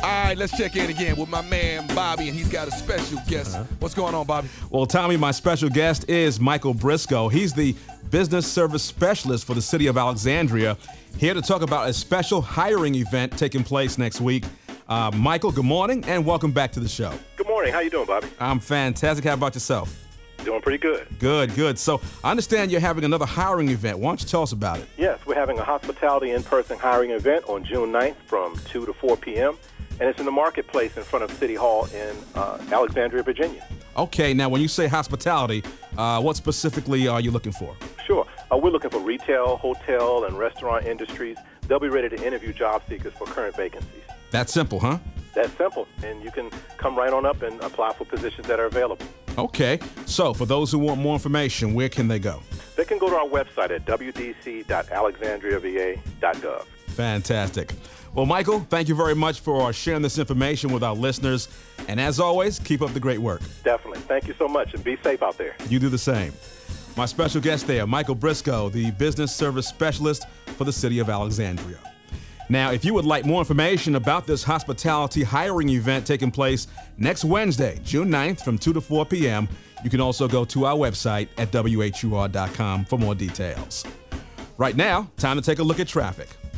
All right, let's check in again with my man Bobby, and he's got a special guest. What's going on, Bobby? Well, Tommy, my special guest is Michael Briscoe. He's the business service specialist for the city of Alexandria, here to talk about a special hiring event taking place next week. Michael, good morning, and welcome back to the show. Good morning. How you doing, Bobby? I'm fantastic. How about yourself? Doing pretty good. Good. So I understand you're having another hiring event. Why don't you tell us about it? Yes, we're having a hospitality in-person hiring event on June 9th from 2 to 4 p.m., and it's in the marketplace in front of City Hall in Alexandria, Virginia. Okay, now when you say hospitality, what specifically are you looking for? Sure. We're looking for retail, hotel, and restaurant industries. They'll be ready to interview job seekers for current vacancies. That's simple, huh? That's simple, and you can come right on up and apply for positions that are available. Okay, so for those who want more information, where can they go? They can go to our website at wdc.alexandriava.gov. Fantastic. Well, Michael, thank you very much for sharing this information with our listeners. And as always, keep up the great work. Definitely. Thank you so much, and be safe out there. You do the same. My special guest there, Michael Briscoe, the business service specialist for the city of Alexandria. Now, if you would like more information about this hospitality hiring event taking place next Wednesday, June 9th from 2 to 4 p.m., you can also go to our website at whur.com for more details. Right now, time to take a look at traffic.